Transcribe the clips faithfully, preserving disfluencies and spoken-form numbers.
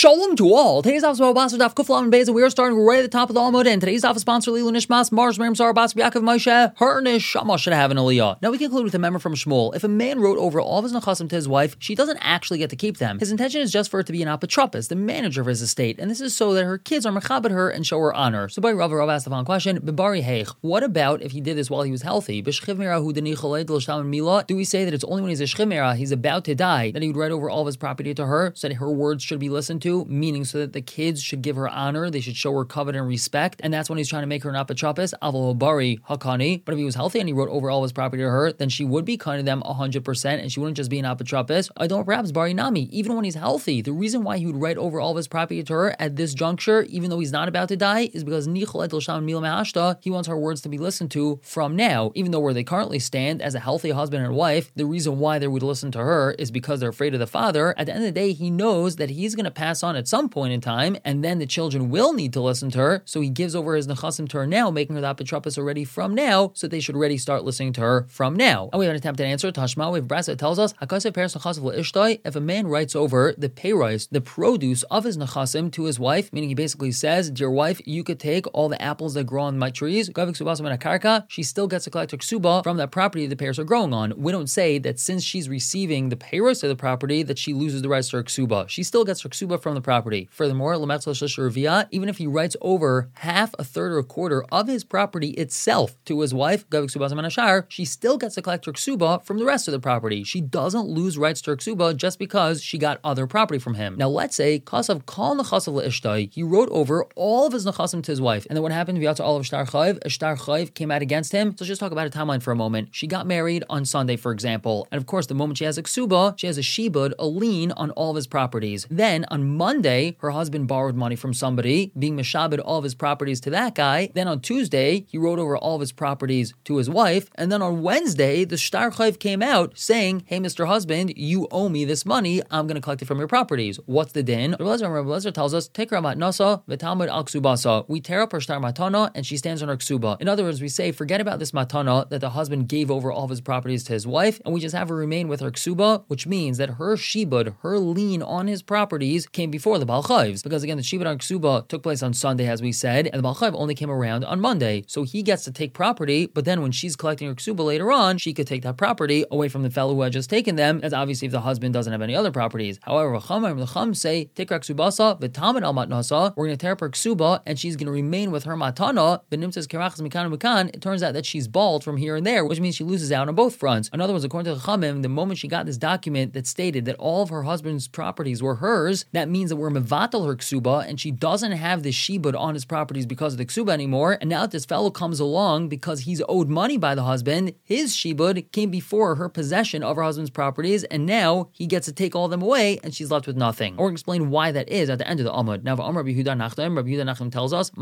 Shalom to all. Today's office about Basar Daf Kuflam and Beza. We are starting right at the top of the Almud, and today's office sponsor Lilu Nishmas Mars Miriam Sar Bas Yaakov Moshe. Her neshama should have an aliyah. Now we conclude with a member from Shmuel. If a man wrote over all of his nechasim to his wife, she doesn't actually get to keep them. His intention is just for it to be an apotropos, the manager of his estate, and this is so that her kids are mechabed her and show her honor. So by Rav Rav asked the following question: Bibari Heich. What about if he did this while he was healthy? Do we say that it's only when he's a shchimera, he's about to die, that he would write over all of his property to her, so that her words should be listened to, meaning so that the kids should give her honor, they should show her covet and respect, and that's when he's trying to make her an apotropos, aval bari hakani. But if he was healthy and he wrote over all of his property to her, then she would be kind of them one hundred percent, and she wouldn't just be an apotropos. I don't perhaps bari nami, even when he's healthy. The reason why he would write over all of his property to her at this juncture, even though he's not about to die, is because he wants her words to be listened to from now. Even though where they currently stand as a healthy husband and wife, the reason why they would listen to her is because they're afraid of the father. At the end of the day, he knows that he's going to pass on at some point in time, and then the children will need to listen to her, so he gives over his nechasim to her now, making her the apotropos already from now, so they should already start listening to her from now. And we have an attempted answer. Tashma, we have Brasa that tells us, if a man writes over the payros, the produce of his nechasim to his wife, meaning he basically says, dear wife, you could take all the apples that grow on my trees, she still gets a collector ksuba from that property the payros are growing on. We don't say that since she's receiving the payros of the property that she loses the rights to her ksuba. She still gets her ksuba from the property. Furthermore, even if he writes over half, a third, or a quarter of his property itself to his wife, she still gets a collector ksuba from the rest of the property. She doesn't lose rights to her ksuba just because she got other property from him. Now let's say kasav kol nechasav leishtai. He wrote over all of his nechasim to his wife, and then what happened? V'yatza all of shtar chayv. A shtar chayv came out against him. So let's just talk about a timeline for a moment. She got married on Sunday, for example, and of course, the moment she has a ksuba, she has a shibud, a lien on all of his properties. Then on Monday, her husband borrowed money from somebody, being meshabed all of his properties to that guy. Then on Tuesday, he wrote over all of his properties to his wife, and then on Wednesday, the shtar chayv came out saying, hey, Mister Husband, you owe me this money, I'm going to collect it from your properties. What's the din? Rabbi Lezer tells us, take her matnasa v'talmud al ksubasa. We tear up her shtar matana, and she stands on her ksuba. In other words, we say, forget about this matana that the husband gave over all of his properties to his wife, and we just have her remain with her ksuba, which means that her shibud, her lien on his properties, came before the Baal Chayvs. Because again, the shibud on ksuba took place on Sunday, as we said, and the Baal Chayv only came around on Monday. So he gets to take property, but then when she's collecting her ksuba later on, she could take that property away from the fellow who had just taken them. That's obviously if the husband doesn't have any other properties. However, the Chum say, take her ksubasa, v'tamid al matnasa, we're going to tear up her ksuba, and she's going to remain with her matana, v'nimtzes kerachas mikan mikan. It turns out that she's bald from here and there, which means she loses out on both fronts. In other words, according to the Chachamim, the moment she got this document that stated that all of her husband's properties were hers, that means that we're mevatel her ksuba, and she doesn't have the shibud on his properties because of the ksuba anymore. And now that this fellow comes along because he's owed money by the husband, his shibud came before her possession of her husband's properties, and now he gets to take all of them away, and she's left with nothing. Or explain why that is at the end of the Amud. Now, Rabbi Yehuda Nachem, Rabbi Yehuda Nachem tells us,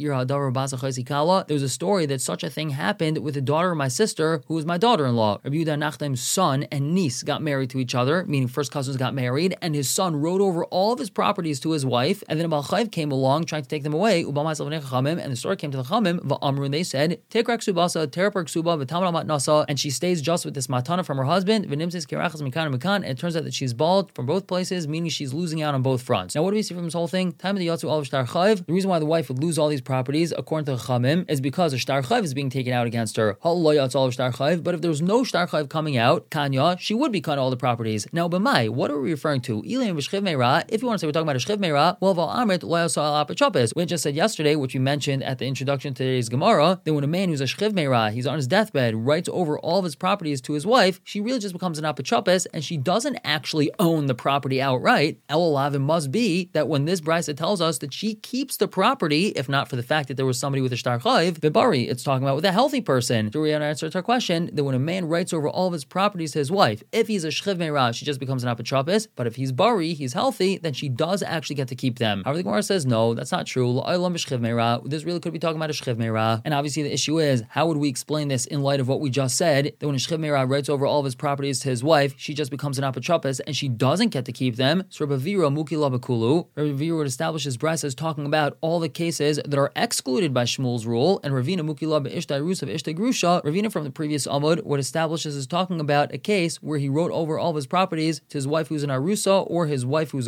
there was a story that such a thing happened with the daughter of my sister, who was my daughter-in-law. Rabbi Yehuda Nachem's son and niece got married to each other, meaning first cousins got married, and his son wrote over all of his properties to his wife, and then a Baal Chayv came along trying to take them away, and the story came to the Chachamim, and they said, take her ksubasa, tear up her ksuba, v'tamar matnasa, and she stays just with this matana from her husband, v'nimtzes kerachas mikan mikan, and it turns out that she's bald from both places, meaning she's losing out on both fronts. Now, what do we see from this whole thing? Time of the Yatsu Olav Shtar Chayv. The reason why the wife would lose all these properties, according to the Chachamim, is because a Shtar Chayv is being taken out against her. But if there was no Shtar Chayv coming out, Kanya, she would be cut all the properties. Now, b'mai, what are we referring to? If you want to say we're talking about a Shchiv Meira, well, V'amrit lo yasal al apotropos. We just said yesterday, which we mentioned at the introduction to today's Gemara, that when a man who's a Shchiv Meira, he's on his deathbed, writes over all of his properties to his wife, she really just becomes an apotropos, and she doesn't actually own the property outright. Elolav, it must be that when this brisa tells us that she keeps the property, if not for the fact that there was somebody with a shtar chayv, v'bari, it's talking about with a healthy person. So we answer to our question that when a man writes over all of his properties to his wife, if he's a shchiv meirah, she just becomes an apotropos, but if he's bari, he's healthy, then she does actually get to keep them. However, the Gemara says no, that's not true. This really could be talking about a shchiv meirah, and obviously the issue is, how would we explain this in light of what we just said, that when a shchiv meirah writes over all of his properties to his wife, she just becomes an apotropos, and she doesn't get to keep them. So Rabbi Vira muki labakulu, Rabbi Vira would establish his brisa as talking about all the cases that are excluded by Shmuel's rule, and Ravina muki lab ishtai rusav ishtai grusha, Ravina from the previous Amud would establish this as talking about a case where he wrote over all of his properties to his wife who's an arusa or his wife who's a grusha,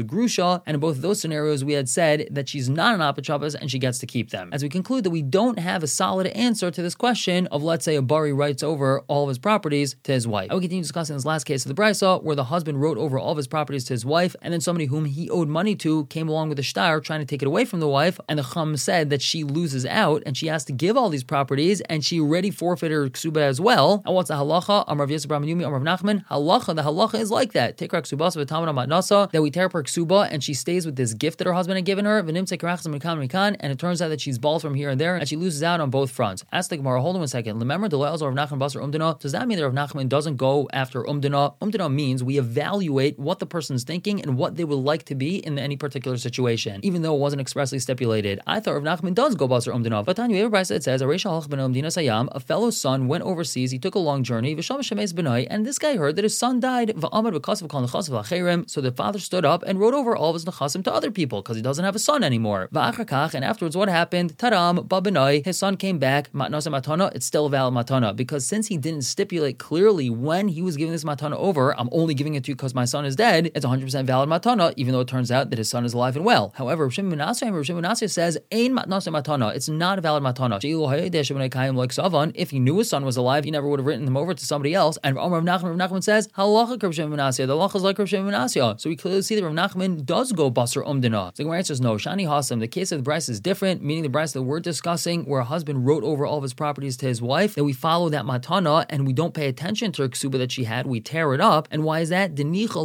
Isha, and in both of those scenarios we had said that she's not an apotropos and she gets to keep them. As we conclude that we don't have a solid answer to this question of, let's say, a bari writes over all of his properties to his wife. And we continue discussing this last case of the Brisa, where the husband wrote over all of his properties to his wife, and then somebody whom he owed money to came along with a shtar trying to take it away from the wife, and the Chum said that she loses out and she has to give all these properties, and she already forfeited her ksuba as well. And what's the halacha? Amar Rav Yosef bar Yumi, Amar Rav Nachman. Halacha, the halacha is like that. Take her ksubas v'tamana matnasa, that we tear up her ksuba and she stays with this gift that her husband had given her. V'nimtzei karachas mikan mikan, and it turns out that she's bald from here and there, and she loses out on both fronts. Ask the Gemara, hold on one second. Remember the laws of Rav Nachman basar umdana? Does that mean that Rav Nachman doesn't go after umdana? Umdana means we evaluate what the person's thinking and what they would like to be in any particular situation, even though it wasn't expressly stipulated. I thought Rav Nachman does go basar umdana. But Tanya, every it says, a fellow son went overseas, he took a long journey, and this guy heard that his son died. So the father stood up and wrote over all of his nechasim to other people because he doesn't have a son anymore. And afterwards, what happened? Taram babenai, his son came back. Matnasa matana, it's still a valid matana, because since he didn't stipulate clearly when he was giving this matana over, I'm only giving it to you because my son is dead, it's one hundred percent valid matana, even though it turns out that his son is alive and well. However, Rav Shimon ben Asya, Rav Shimon ben Asya says, Ein matnasa matana, it's not a valid matana. If he knew his son was alive, he never would have written him over to somebody else. And Rav Nachman, Rav Nachman says, halacha Rav Shimon ben Asya, the halacha is like Rav Shimon ben Asya. So we clearly see that Rav Nachman does go basar umdana. So the Gemara answers no. Shani Hasam, the case of the Bryce is different, meaning the Bryce that we're discussing, where a husband wrote over all of his properties to his wife, that we follow that matana and we don't pay attention to her ksuba that she had, we tear it up. And why is that?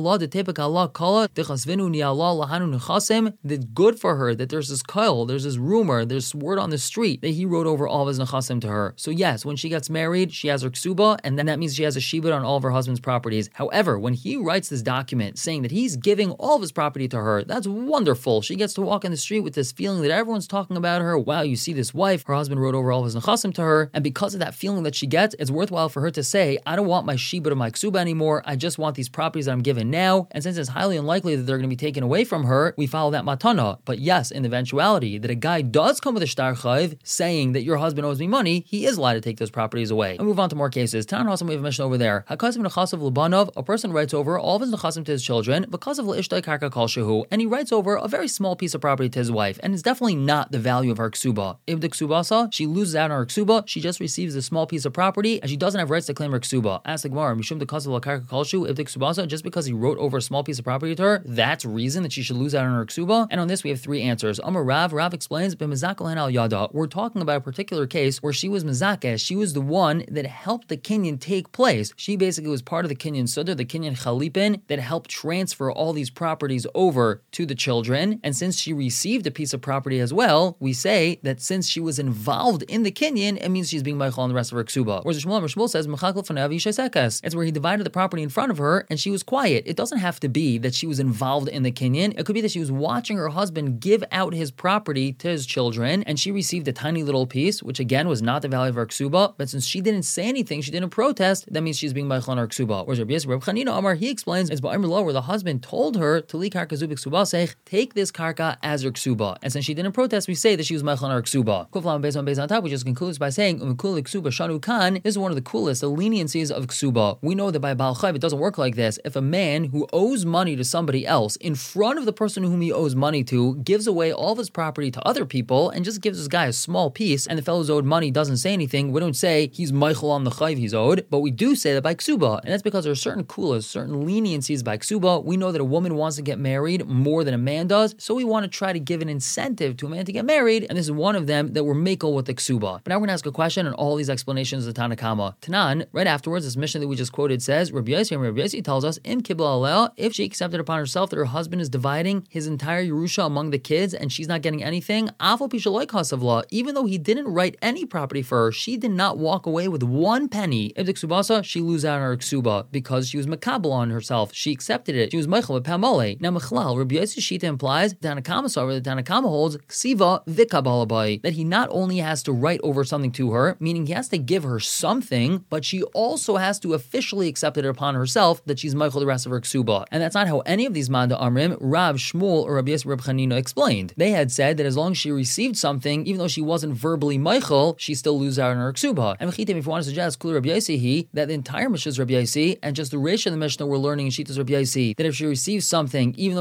That's good for her, that there's this kyle, there's this rumor, there's word on the street that he wrote over all of his nechasim to her. So yes, when she gets married, she has her ksuba, and then that means she has a shibud on all of her husband's properties. However, when he writes this document saying that he's giving all of his property to her, that's wonderful. She gets to walk in the street with this feeling that everyone's talking about her. Wow, you see this wife, her husband wrote over all of his nechasim to her, and because of that feeling that she gets, it's worthwhile for her to say, I don't want my shibud or my ksuba anymore, I just want these properties that I'm given now. And since it's highly unlikely that they're going to be taken away from her, we follow that matana. But yes, in the eventuality that a guy does come with a shtar chayv saying that your husband owes me money, he is allowed to take those properties away. And move on to more cases. Tan Hasan, we have mentioned over there. Hakasim nechasav lubanov, a person writes over all of his nechasim to his children, because of l'ishtay karka kol shehu, and he writes over a very small piece of property to his wife, and it's definitely not the value of her ksuba. If the ksubasa, she loses out on her ksuba, she just receives a small piece of property, and she doesn't have rights to claim her ksuba. Ask the Gemara, mishum dekasav karka kol shehu, if the ksubasa, just because he wrote over a small piece of property to her, that's reason that she should lose out on her ksuba. And on this we have three answers. Amar Rav, Rav explains, b'mezakal al yada, we're talking about a particular case where she was mezakeh, she was the one that helped the kinyan take place. She basically was part of the kinyan sudar, the kinyan chalipin, that helped transfer all these properties over to the children. And since she received a piece of property as well, we say that since she was involved in the kinyan, it means she's being meichel on the rest of her ksuba. Whereas Shmuel, Shmuel says, mechakal fanav yishasekas. It's where he divided the property in front of her and she was quiet. It doesn't have to be that she was involved in the kinyan. It could be that she was watching her husband give out his property to his children, and she received a tiny little piece, which again was not the value of her ksuba, but since she didn't say anything, she didn't protest, that means she's being meichel on her ksuba. Whereas Rabbi Yosef, Rabbi Chanina Amar, he explains, it's ba'amr lo, where the husband told her to li karka zubik ksuba sech, take this karka as her ksuba, and since she didn't protest, we say that she was meichel on her ksuba. Kuflam based on based on top, we just concludes by saying umkul ksuba shanu kan. This is one of the coolest, the leniencies of ksuba. We know that by Baal Chayv it doesn't work like this. If a man who owes money to somebody else in front of the person whom he owes money to gives away all of his property to other people and just gives this guy a small piece, and the fellow who's owed money doesn't say anything, we don't say he's meichel on the chayv he's owed, but we do say that by ksuba, and that's because there are certain kulas, certain leniencies by ksuba. We know that a woman wants to get married more than a man does, so we want to try to give an incentive to a man to get married, and this is one of them that we're mekel with the ksuba. But now we're going to ask a question on all these explanations of the Tanakama. Tanan, right afterwards, this mission that we just quoted says, Rabbi Yossi, Rabbi Yossi tells us, Im kibla aleh, if she accepted upon herself that her husband is dividing his entire Yerusha among the kids and she's not getting anything, afal pishaloi kasavla, even though he didn't write any property for her, she did not walk away with one penny. If the ksubasa, she lose out on her ksuba because she was makabel on herself. She accepted it. She was meichel with pamole. Now mechlal, Rabbi Yossi Shita implies Tanakama saw where the Tanakama holds ksiva vikabalabai, that he not only has to write over something to her, meaning he has to give her something, but she also has to officially accept it upon herself that she's meichel the rest of her ksuba. And that's not how any of these Manda Amrim, Rav, Shmuel, or Rabbi Yossi, Rabbi Chanina explained. They had said that as long as she received something, even though she wasn't verbally meichel, she still loses out on her ksuba. And Mechitim, if you want to suggest, Kul Rabbi Yossi, he, that the entire Mishnah is Rabbi Yossi, and just the Reish of the Mishnah we're learning in Shitas Rabbi Yossi, that if she receives something, even though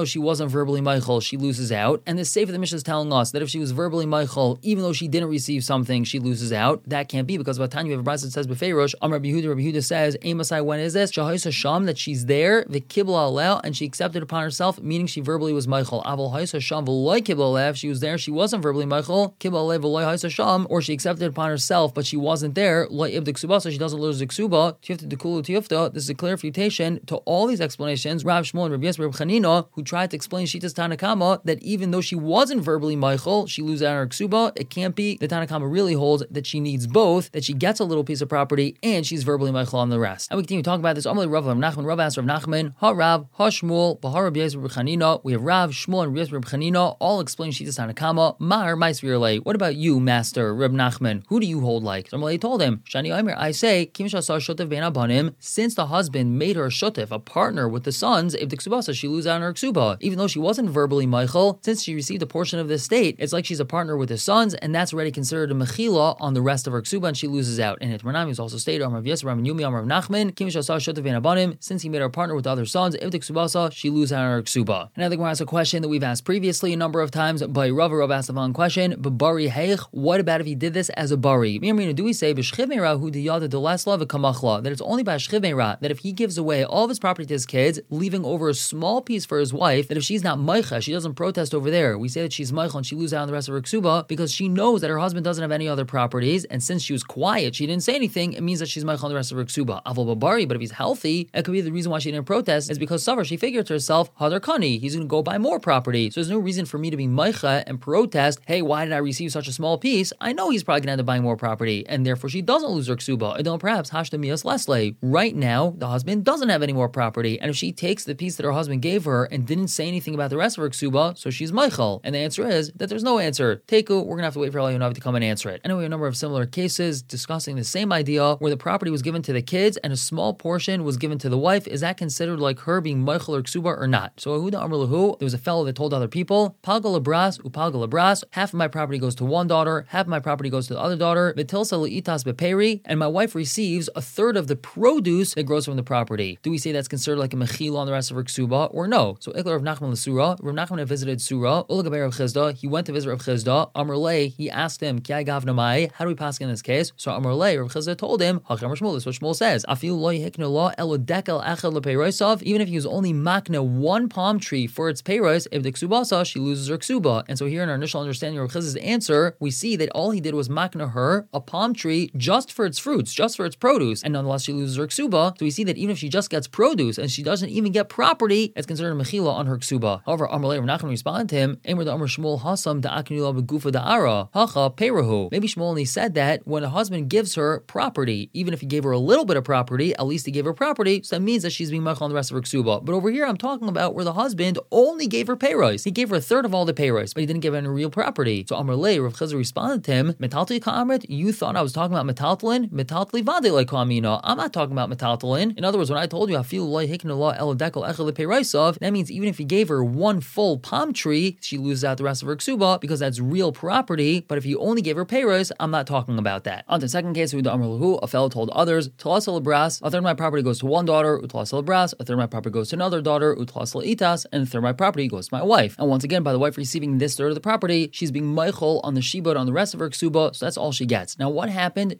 she wasn't verbally Michael, she loses out. And the Sefer the Mishnah is telling us that if she was verbally Michael, even though she didn't receive something, she loses out. That can't be, because Vatanya, we have a brayso that says Befeirosh, Amar Rabbi Yehuda, Rabbi Yehuda says, Amasai, when is this? Shahisa Sham, that she's there, the Kibla Alel, and she accepted upon herself, meaning she verbally was Michael. Aval Haisa Sham V'loy Kibla Alel, if she was there, she wasn't verbally Michael, Kibla Alel V'loy Haisa Sham, or she accepted upon herself, but she wasn't there, Loy Ibd Ksuba, so she doesn't lose the Ksuba, Tiyufta Dekulu Tiyufta. This is a clarification to all these explanations. Rav Shmuel and Rabbi Yisrael Rabbi Chanina, who tried to explain Shitas Tanakama, that even though she wasn't verbally Michael, she loses out on her Ksuba. It can't be. The Tanakama really holds that she needs both, that she gets a little piece of property and she's verbally Michael on the rest. And we continue talking about this. Amalei Rav Nachman, Rav asked Rav Nachman, Ha Rav, Ha Shmuel, Bahar Rabbi Yisrael Rabbi Chanina. We have Rav, Shmuel, and Rabbi Yisrael Rabbi Chanina all explain Shitas Tanakama. Mar Maisvirle. What about you, Master Reb Nachman? Who do you hold like? So Amalei told him, Shani Omer, I say, Kim Shasa Shotev Ben Abanim, since the husband made her a Shotev, a partner with the sons, if the Ksubasa, she loses out on her Ksuba. Even though she wasn't verbally Michael, since she received a portion of the estate, it's like she's a partner with the sons, and that's already considered a Mechila on the rest of her Ksuba, and she loses out. And it Ranami is also stated, Amar Yisrael, Amar Yumi, Amar Nachman, Kim Shasa Shotev Ben Abanim, since he made her a partner with the other sons, if the Ksubasa, she loses out on her Ksuba. And I think we're asked a question that we've asked previously a number of times by Rav. Rav asked the following question, but Bari Heich, what about if he did this as a Bari? Do we say, that it's only by Shchivmeira that if he gives away all of his property to his kids, leaving over a small piece for his wife, that if she's not Meicha, she doesn't protest over there. We say that she's Meicha and she loses out on the rest of her Ksuba because she knows that her husband doesn't have any other properties, and since she was quiet, she didn't say anything, it means that she's Meicha on the rest of her Ksuba. Aval Babari, but if he's healthy, it could be the reason why she didn't protest is because Savar, she figured to herself, Hadar Kani, he's going to go buy more property. So there's no reason for me to be Meicha and protest, hey, why did I receive such a small piece? I know he's probably going to end up buying more property, and therefore she doesn't lose her Ksuba. And don't perhaps Hashtamias Leslie. Right now, the husband doesn't have any more property, and if she takes the piece that her husband gave her and didn't say anything about the rest of her Ksuba, so she's Michael. And the answer is that there's no answer. Teiku, we're going to have to wait for Eliyahu to come and answer it. Anyway, a number of similar cases discussing the same idea where the property was given to the kids and a small portion was given to the wife. Is that considered like her being Michael or Ksuba or not? So Ahuda Amr Lahu, there was a fellow that told other people, Palga Labras, Upalga Labras, half of my property goes to one daughter, half of my property goes to the other daughter, Vitilsa Leitas Beperi, and my wife receives a third of the produce that grows from the property. Do we say that's considered like a mechila on the rest of her ksuba or no? So Iklar of Nachman L'Sura, Rav Nachman had visited Surah, Ulagaber of Chizda, he went to visit Rav Chizda, Amr Lei, he asked him, Ki Gavna Mai, how do we pass in this case? So Amr Lei, Rav Chizda told him, Hacham Shmuel, this is what Shmuel says, Afil lo yihikna lo elo dekel echad lepeirosav, even if he was only makna one palm tree for its peiros, if the ksubasa, she loses her ksuba. And so here in our initial understanding of Rav Chizda's answer, we see that all he did was makna her a palm tree just for its fruits, just for its produce, and nonetheless she loses her ksuba. So we see that even if she just gets produce and she doesn't even get property, it's considered a mechila on her ksuba. However, Amr Lei, Rav Nachman responded to him, Amr the Amr Shmuel Hasam da'aknila begufa da'ara hacha peirahu. Maybe Shmuel only said that when a husband gives her property, even if he gave her a little bit of property, at least he gave her property, so that means that she's being machal on the rest of her ksuba. But over here, I'm talking about where the husband only gave her peiros. He gave her a third of all the peiros, but he didn't give her any real property. So Amr Lei, Rav Chizda responded to him, Metaltli ka'amrit, you thought I was talking about metaltlin? Metaltli vade like kamina. I'm not talking about metaltlin. In other words, when I told you I feel loy hikna la eladekel echel peirosav, that means even if he gave her one full palm tree, she loses out the rest of her ksuba because that's real property. But if he only gave her peiros, I'm not talking about that. On to the second case, with the Amr Lahu, a fellow told others, Talasal Bras, a third of my property goes to one daughter, Utlasal Bras, a third of my property goes to another daughter, Utlasal Itas, and a third of my property goes to my wife. And once again, by the wife receiving this third of the property, she's being Michael on the shibud on the rest of her ksuba, so that's all she gets. Now what happened?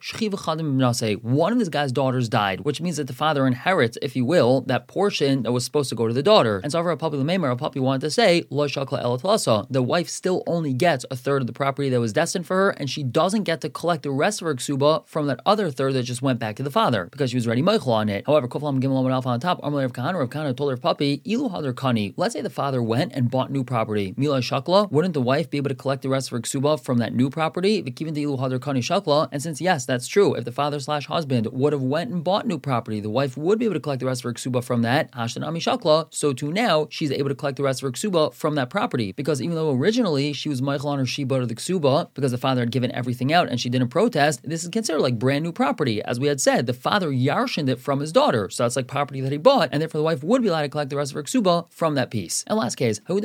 One of this guy's daughters died, which means that the father inherits, if you will, that portion that was supposed to go to the daughter. And so for a puppy Lamemar, a puppy wanted to say, Lo Shakla El Tlasa, the wife still only gets a third of the property that was destined for her, and she doesn't get to collect the rest of her ksuba from that other third that just went back to the father, because she was already Michael on it. However, Koflam Gimel Alpha on top, Amr of Kahana, Rav Kahana told her puppy, Ilu Hadar Kani, let's say the father went and bought new property. Mila Shakla, wouldn't the wife be able to collect the rest of her ksuba from that new property? Vikivin the Ilu Hadar Kani Shakla, and since yes, that's true, if the father slash husband would have went and bought new property, the wife would be able to collect the rest of her ksuba from that, Hashtan Ami Shakla, so too now, she's able to collect the rest of her ksuba from that property, because even though originally she was Michael on her shibud of the ksuba, because the father had given everything out and she didn't protest, this is considered like brand new property. As we had said, the father yarshened it from his daughter, so that's like property that he bought, and therefore the wife would be allowed to collect the rest of her ksuba from that piece. And last case, there was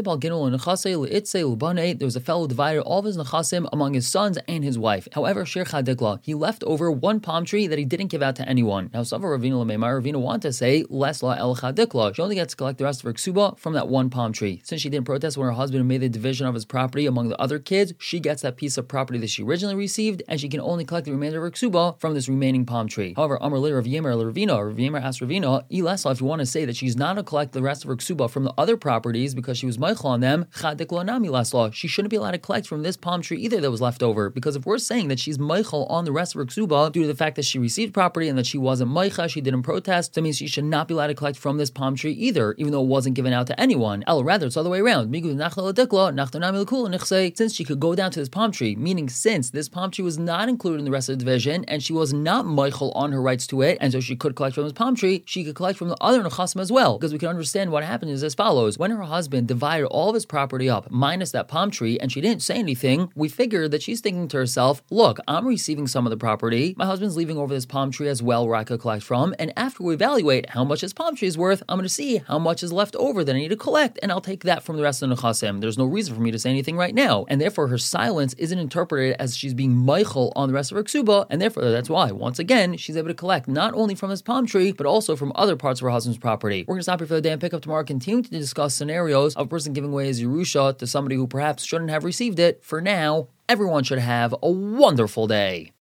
a fellow who divided all of his nechasim among his sons and his wife. However, Shir Chadikla, he left over one palm tree that he didn't give out to anyone. Now, Sava Ravina Lamemar, Ravina wanted to say, less la el Chadikla. She only gets to collect the rest of her ksuba from from that one palm tree. Since she didn't protest when her husband made the division of his property among the other kids, she gets that piece of property that she originally received, and she can only collect the remainder of her ksuba from this remaining palm tree. However, Amar li Rav Yemer le Ravina, Rav Yemer asked Ravina, Ilesa, if you want to say that she's not to collect the rest of her ksuba from the other properties because she was meichel on them, chadik lo nami lasla, she shouldn't be allowed to collect from this palm tree either that was left over, because if we're saying that she's meichel on the rest of her ksuba due to the fact that she received property and that she wasn't meicha, she didn't protest, that means she should not be allowed to collect from this palm tree either, even though it wasn't given out to anyone. El, rather, it's all the way around. Since she could go down to this palm tree, meaning since this palm tree was not included in the rest of the division, and she was not meichel on her rights to it, and so she could collect from this palm tree, she could collect from the other nechasim as well, because we can understand what happened is as follows. When her husband divided all of his property up, minus that palm tree, and she didn't say anything, we figured that she's thinking to herself, look, I'm receiving some of the property, my husband's leaving over this palm tree as well where I could collect from, and after we evaluate how much this palm tree is worth, I'm going to see how much is left over that I need to collect, and I'll take that from the rest of the nechasim. There's no reason for me to say anything right now, and therefore her silence isn't interpreted as she's being meichel on the rest of her ksuba, and therefore that's why, once again, she's able to collect not only from this palm tree, but also from other parts of her husband's property. We're going to stop here for the day and pick up tomorrow, continuing to discuss scenarios of a person giving away his Yerusha to somebody who perhaps shouldn't have received it. For now, everyone should have a wonderful day.